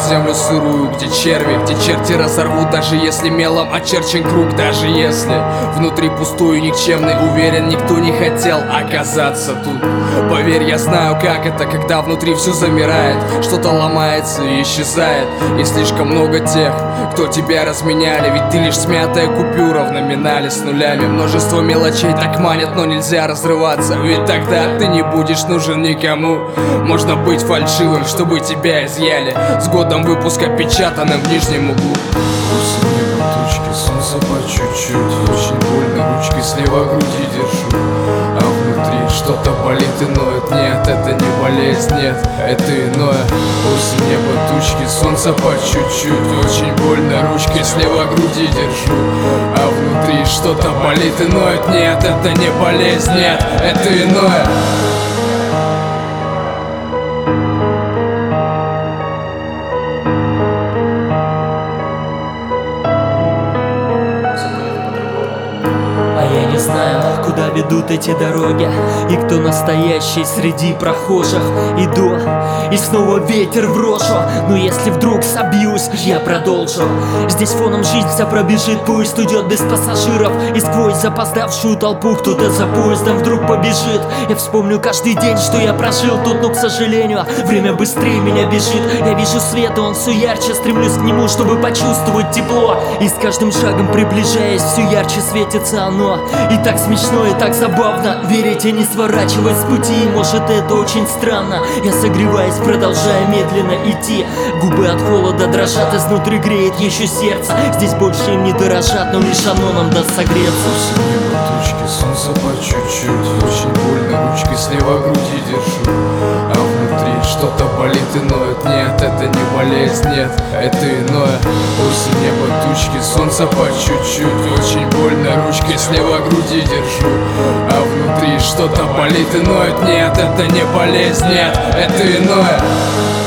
землю сырую, где черви, где черти разорвут, даже если мелом очерчен круг, даже если внутри пустую, никчемный, уверен, никто не хотел оказаться тут. Поверь, я знаю, как это, когда внутри все замирает, что-то ломается и исчезает, и слишком много тех, кто тебя разменяли, ведь ты лишь смятая купюра в номинале с нулями. Множество мелочей так манят, но нельзя разрываться, ведь тогда ты не будешь нужен никому. Можно быть фальшивым, чтобы тебя изъяли, с годом выпуска печатанным в нижнем углу. Осень, небо, тучки, солнце по чуть-чуть. Очень больно, ручкой слева груди держу, а внутри что-то болит и ноет. Нет, это не болезнь, нет, это иное. Осень, небо, тучки, солнце по чуть-чуть. Очень больно, ручкой слева груди держу, а внутри что-то болит и ноет. Нет, это не болезнь, нет, это иное. Я не знаю, куда ведут эти дороги, и кто настоящий среди прохожих. Иду, и снова ветер в рожу, но если вдруг собьюсь, я продолжу. Здесь фоном жизнь вся пробежит, поезд уйдет без пассажиров, и сквозь запоздавшую толпу кто-то за поездом вдруг побежит. Я вспомню каждый день, что я прожил тут, но, к сожалению, время быстрее меня бежит. Я вижу свет, и он все ярче, стремлюсь к нему, чтобы почувствовать тепло, и с каждым шагом приближаясь, все ярче светится оно. И так смешно, и так забавно верить и не сворачивать с пути. Может, это очень странно. Я согреваюсь, продолжая медленно идти. Губы от холода дрожат, изнутри греет еще сердце. Здесь больше им не дорожат, но лишь оно нам даст согреться. Осень, небо, тучки, солнце по чуть-чуть. Очень больно, ручкой слева груди держу, а внутри что-то болит и ноет. Нет, это не болезнь, нет, это иное. Осень, небо, тучки, солнце по чуть-чуть. Очень больно, ручкой слева груди держу, а внутри что-то болит и ноет. Нет, это не болезнь, нет, это иное.